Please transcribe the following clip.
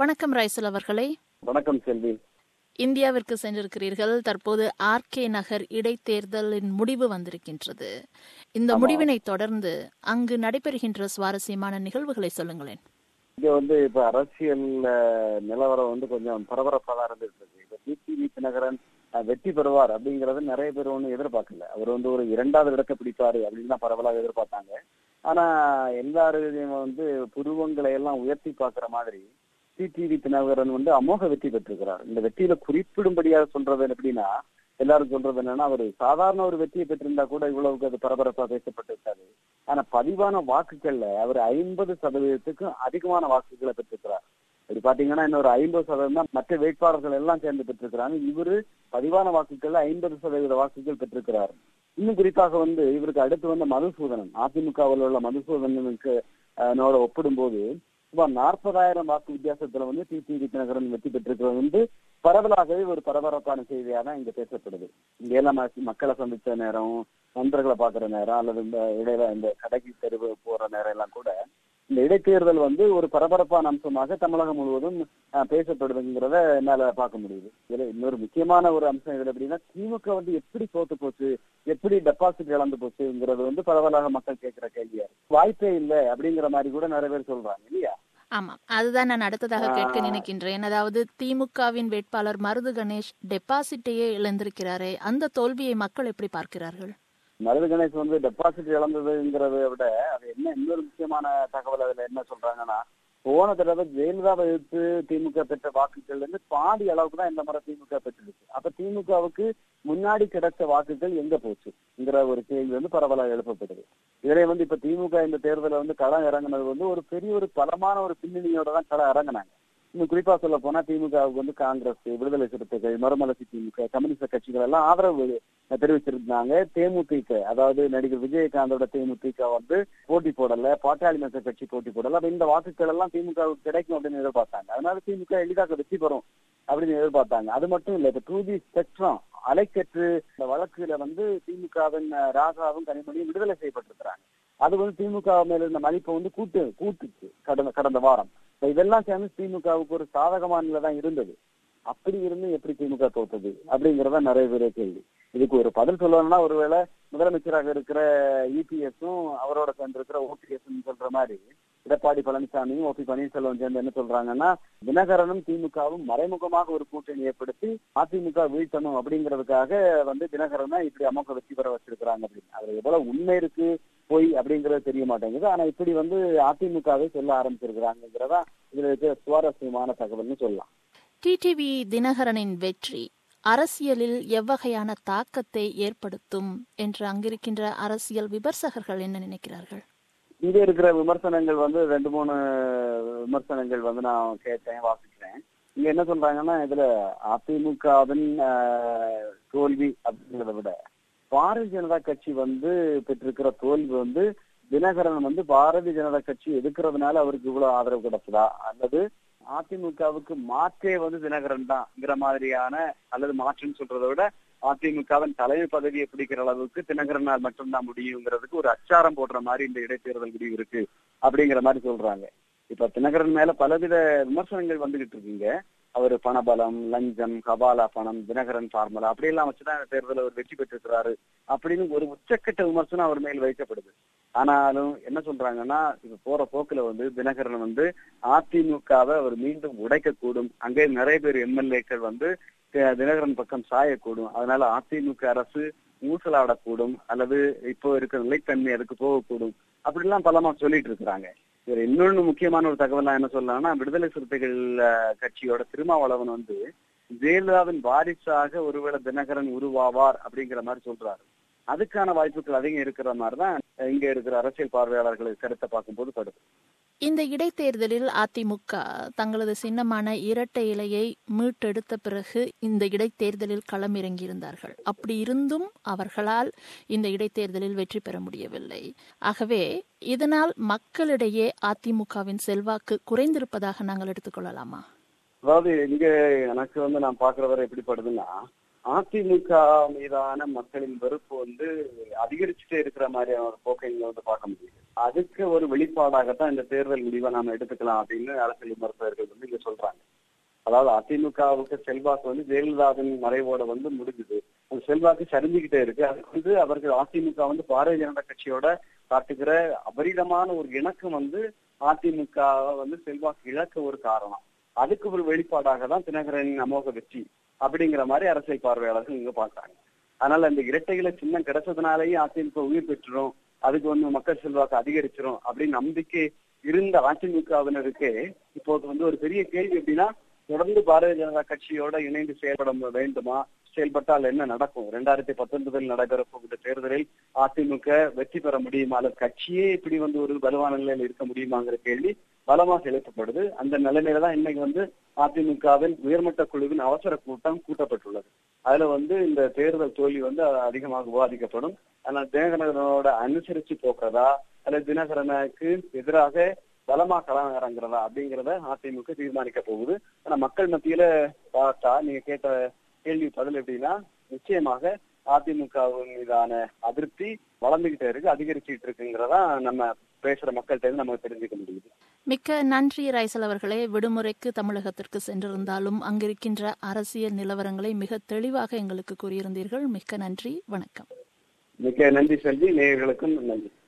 வணக்கம் ரைசல் அவர்களே. வணக்கம் செல்வி. இந்தியாவிற்கு சென்றிருக்கிறீர்கள். தற்போது ஆர்கே நகர் இடைத்தேர்தலின் முடிவு வந்திருக்கின்றது. இந்த முடிவினை தொடர்ந்து அங்கு நடைபெறுகின்ற சுவாரஸ்யமான நிகழ்வுகளை சொல்லுங்களேன். இங்க இப்ப அரசியல் நிலவரம் கொஞ்சம் பரபரப்பாக இருந்துட்டு இருக்கு. இப்ப டிடிவி தினகரன் வெற்றி பெறுவார் அப்படிங்கறது நிறைய பேர் எதிர்பார்க்கல. அவர் ஒரு 2வது இடத்தை பிடிப்பாரு அப்படின்னு தான் பரவலாக எதிர்பார்த்தாங்க. ஆனா எல்லாரும் புருவங்களை எல்லாம் உயர்த்தி பார்க்கிற மாதிரி டிடிவி தினகரன் அமோக வெற்றி பெற்றிருக்கிறார். இந்த வெற்றியில குறிப்பிடும்படியாக சொல்றது எப்படின்னா, எல்லாரும் சொல்றது என்னன்னா, அவர் சாதாரண ஒரு வெற்றியை பெற்றிருந்தா கூட இவ்வளவுக்கு அது பரபரப்பா பேசப்பட்டிருக்காது. ஆனா பதிவான வாக்குகள்ல அவர் 50% அதிகமான வாக்குகளை பெற்றிருக்கிறார். இப்படி பாத்தீங்கன்னா இன்னொரு 50% தான் மற்ற வேட்பாளர்கள் எல்லாம் சேர்ந்து பெற்றிருக்கிறாங்க. இவரு பதிவான வாக்குகள்ல 50% வாக்குகள் பெற்றிருக்கிறார். இன்னும் குறிப்பாக இவருக்கு அடுத்து மதுசூதனன், அதிமுகவில் உள்ள மதுசூதனனுக்கு ஒப்பிடும் போது சுமார் 40,000 வாக்கு வித்தியாசத்துல டிடிவி தினகரன் வெற்றி பெற்றிருக்கிறது பரவலாகவே ஒரு பரபரப்பான செய்தியா தான் இங்க பேசப்படுது. இங்க எல்லாம் மக்களை சந்திச்ச நேரம், நண்பர்களை பாக்குற நேரம், அல்லது இந்த இடையில இந்த கடைக்கு தெருவு போற நேரம் எல்லாம் கூட இந்த இடைத்தேர்தல் ஒரு பரபரப்பான அம்சமாக தமிழகம் முழுவதும் பேசப்படுதுங்கிறத என்னால பார்க்க முடியுது. இதுல இன்னொரு முக்கியமான ஒரு அம்சம் இதுல எப்படின்னா, திமுக எப்படி தோத்து போச்சு, எப்படி டெபாசிட் இழந்து போச்சுங்கிறது பரவலாக மக்கள் கேட்கிற கேள்வியா இருக்கு. வாய்ப்பே இல்லை அப்படிங்கிற மாதிரி கூட நிறைய பேர் சொல்றாங்க இல்லையா? ஆமா, அதுதான் நான் அடுத்ததாக கேட்க நினைக்கின்றேன். அதாவது திமுகவின் வேட்பாளர் மருது கணேஷ் டெபாசிட்டையே இழந்திருக்கிறாரே, அந்த தோல்வியை மக்கள் எப்படி பார்க்கிறார்கள்? மருது கணேஷ் டெபாசிட் இழந்ததுங்கிறத விட அது இன்னொரு முக்கியமான தகவல் அதுல என்ன சொல்றாங்கன்னா, போன தடவை ஜெயலலிதாவை எதிர்த்து திமுக பெற்ற வாக்குகள் பாதி அளவுக்கு தான் இந்த முறை திமுக பெற்றிருக்கு. அப்ப திமுகவுக்கு முன்னாடி கிடைச்ச வாக்குகள் எங்க போச்சுங்கிற ஒரு கேள்வி பரவலாக எழுப்பப்படுது. இதனை இப்ப திமுக இந்த தேர்தல களம் இறங்குனது ஒரு பெரிய ஒரு பலமான ஒரு பின்னணியோட தான் களம் இறங்கினாங்க. இன்னும் குறிப்பா சொல்ல போனா திமுகவுக்கு காங்கிரஸ், விடுதலை சிறுத்தைகள், மறுமலர்ச்சி திமுக, கம்யூனிஸ்ட் கட்சிகள் எல்லாம் ஆதரவு தெரிவிச்சிருந்தாங்க. தேமுதிக, அதாவது நடிகர் விஜயகாந்தோட தேமுதிக போட்டி போடல, பாட்டாளி மக்கள் கட்சி போட்டி போடல. அப்ப இந்த வாக்குகள் எல்லாம் திமுகவுக்கு கிடைக்கும் அப்படின்னு எதிர்பார்த்தாங்க. அதனால திமுக எளிதாக வெற்றி பெறும் அப்படின்னு எதிர்பார்த்தாங்க. அது மட்டும் இல்ல, இப்ப 2G ஸ்பெக்ட்ரம் அலைக்கற்று இந்த வழக்குல திமுகவின் ராசாவும் கனிமொழியும் விடுதலை செய்யப்பட்டிருக்கிறாங்க. அது திமுக மேல இருந்த மதிப்பை கூட்டுச்சு கடந்த வாரம். இதெல்லாம் சேர்ந்து திமுகவுக்கு ஒரு சாதகமான நிலைதான் இருந்தது. அப்படி இருந்து எப்படி திமுக தோத்தது அப்படிங்கறத நிறைய பேர் கேள்வி. இதுக்கு ஒரு பதில் சொல்லணும்னா, ஒருவேளை முதலமைச்சராக இருக்கிற இபிஎஸும் அவரோட சேர்ந்திருக்கிற ஓபிஎஸ் சொல்ற மாதிரி எடப்பாடி பழனிசாமியும் ஓபி பன்னீர்செல்வம் சேர்ந்து என்ன சொல்றாங்கன்னா, தினகரனும் திமுகவும் மறைமுகமாக ஒரு கூட்டணி ஏற்படுத்தி அதிமுக வீழ்த்தணும் அப்படிங்கிறதுக்காக தினகரனை இப்படி அமோக வெற்றி பெற வச்சிருக்கிறாங்க அப்படின்னு. அதுல எவ்வளவு உண்மை இருக்கு போய் அப்படிங்கறது தெரிய மாட்டேங்குது. ஆனா இப்படி அதிமுகவை சொல்ல ஆரம்பிச்சிருக்கிறாங்கிறதா இதுல இருக்கிற சுவாரஸ்யமான தகவல்னு சொல்லலாம். டிடிவி தினகரனின் வெற்றி அரசியலில் எவ்வகையான தாக்கத்தை ஏற்படுத்தும் என்று அங்கிருக்கின்ற அரசியல் விமர்சகர்கள் என்ன நினைக்கிறார்கள்? இங்க இருக்கிற விமர்சனங்கள் 2-3 விமர்சனங்கள் நான் கேட்டேன், வாசிக்கிறேன். இங்க என்ன சொல்றாங்கன்னா, இதுல அதிமுகவின் தோல்வி அப்படிங்கிறத விட பாரதிய ஜனதா கட்சி பெற்றிருக்கிற தோல்வி தினகரன் பாரதிய ஜனதா கட்சி எதிர்க்கிறதுனால அவருக்கு இவ்வளவு ஆதரவு கிடைச்சதா, அல்லது அதிமுகவுக்கு மாற்றே தினகரன் தான்ங்கிற மாதிரியான, அல்லது மாற்றுன்னு சொல்றதை விட அதிமுகவின் தலைமை பதவியை பிடிக்கிற அளவுக்கு தினகரனால் மட்டும்தான் முடியுங்கிறதுக்கு ஒரு அச்சாரம் போடுற மாதிரி இந்த இடைத்தேர்தல் முடிவு இருக்கு அப்படிங்கிற மாதிரி சொல்றாங்க. இப்ப தினகரன் மேல பலவித விமர்சனங்கள் வந்துகிட்டு இருக்குங்க. அவரு பணபலம், லஞ்சம், கபாலா பணம், தினகரன் ஃபார்முலா அப்படியெல்லாம் வச்சுதான் இந்த தேர்தலில் அவர் வெற்றி பெற்றிருக்கிறாரு அப்படின்னு ஒரு உச்சக்கட்ட விமர்சனம் அவர் மேல் வைக்கப்படுது. ஆனாலும் என்ன சொல்றாங்கன்னா, இப்ப போற போக்குல தினகரன் அதிமுகவை அவர் மீண்டும் உடைக்கக்கூடும். அங்கே நிறைய பேர் எம்எல்ஏக்கள் தினகரன் பக்கம் சாயக்கூடும். அதனால அதிமுக அரசு ஊசலாடக்கூடும், அல்லது இப்போ இருக்கிற நிலைத்தன்மை அதுக்கு போகக்கூடும் அப்படிலாம் பலமா சொல்லிட்டு இருக்கிறாங்க. இதுல இன்னொன்னு முக்கியமான ஒரு தகவல் என்ன சொல்லலாம்னா, விடுதலை சிறுத்தைகள் கட்சியோட திருமாவளவன் ஜெயலலிதாவின் வாரிசாக ஒருவேளை தினகரன் உருவாவார் அப்படிங்கிற மாதிரி சொல்றாரு. அதுக்கான வாய்ப்புகள் அதிகம் இருக்கிற மாதிரிதான் இங்க இருக்கிற அரசியல் பார்வையாளர்களுக்கு கருத்தை பார்க்கும்போது படுது. இந்த இடைத்தேர்தலில் அதிமுக தங்களது சின்னமான இரட்டை இலையை மீட்டெடுத்த பிறகு இந்த இடைத்தேர்தலில் களமிறங்கியிருந்தார்கள். அப்படி இருந்தும் அவர்களால் இந்த இடைத்தேர்தலில் வெற்றி பெற முடியவில்லை. ஆகவே இதனால் மக்களிடையே அதிமுகவின் செல்வாக்கு குறைந்திருப்பதாக நாங்கள் எடுத்துக்கொள்ளலாமா? அதாவது இங்க எனக்கு நான் பாக்குற வரை எப்படி படுதுன்னா, அதிமுக மீதான மக்களின் வெறுப்பு அதிகரிச்சுட்டே இருக்கிற மாதிரியான ஒரு போக்கை இங்க பார்க்க முடியுது. அதுக்கு ஒரு வெளிப்பாடாகத்தான் இந்த தேர்தல் முடிவை நாம எடுத்துக்கலாம் அப்படின்னு அரசியல் விமர்சகர்கள் இங்க சொல்றாங்க. அதாவது அதிமுகவுக்கு செல்வாக்கு வந்து ஜெயலலிதாவின் மறைவோட வந்து முடிஞ்சுது. அந்த செல்வாக்கு சரிஞ்சுக்கிட்டே இருக்கு. அதுக்கு வந்து அவர்கள் அதிமுக வந்து பாரதிய ஜனதா கட்சியோட காட்டுகிற அபரிதமான ஒரு இணக்கம் வந்து அதிமுக வந்து செல்வாக்கு இழக்க ஒரு காரணம். அதுக்கு ஒரு வெளிப்பாடாக தான் தினகரனின் அமோக வெற்றி அப்படிங்கிற மாதிரி அரசியல் பார்வையாளர்கள் இங்க பாக்குறாங்க. அதனால இந்த இரட்டைகளை சின்னம் கிடைச்சதுனாலேயே அதிமுக உயிர் பெற்றுரும், அதுக்கு வந்து மக்கள் செல்வாக்கு அதிகரிச்சிரும் அப்படின்னு நம்பிக்கை இருந்த அதிமுகவினருக்கு இப்போது வந்து ஒரு பெரிய கேள்வி எப்படின்னா, தொடர்ந்து பாரதிய ஜனதா கட்சியோட இணைந்து செயல்பட வேண்டுமா, செயல்பட்டால் என்ன நடக்கும், 2019 நடைபெற போகிற தேர்தலில் அதிமுக வெற்றி பெற முடியுமா, அல்லது கட்சியே இப்படி வந்து ஒரு வலுவான நிலையில் இருக்க முடியுமாங்கிற கேள்வி பலமாக எழுப்பப்படுது. அந்த நிலைமையில தான் இன்னைக்கு வந்து அதிமுகவின் உயர்மட்ட குழுவின் அவசர கூட்டம் கூட்டப்பட்டுள்ளது. அதுல வந்து இந்த தேர்தல் தோல்வி வந்து அதிகமாக விவாதிக்கப்படும். ஆனால் தினகரனோட அனுசரிச்சு போக்குறதா அல்லது தினகரனுக்கு எதிராக பலமா களம் இறங்குறதா அப்படிங்கிறத அதிமுக தீர்மானிக்க போகுது. ஆனா மக்கள் மத்தியில பார்த்தா நீங்க கேட்ட கேள்வி பதில் எப்படின்னா, நிச்சயமாக அதிமுகவின் மீதான அதிருப்தி வளர்ந்துகிட்டே இருக்கு, அதிகரிச்சுட்டு இருக்குங்கிறதா நம்ம பேசுற மக்கள்கிட்ட இருந்து நமக்கு தெரிஞ்சுக்க முடியுது. மிக்க நன்றி ரைசல் அவர்களே. விடுமுறைக்கு தமிழகத்திற்கு சென்றிருந்தாலும் அங்கிருக்கின்ற அரசியல் நிலவரங்களை மிக தெளிவாக எங்களுக்கு கூறியிருந்தீர்கள். மிக்க நன்றி, வணக்கம். மிக்க நன்றி செல்வி, நேயர்களுக்கும் நன்றி.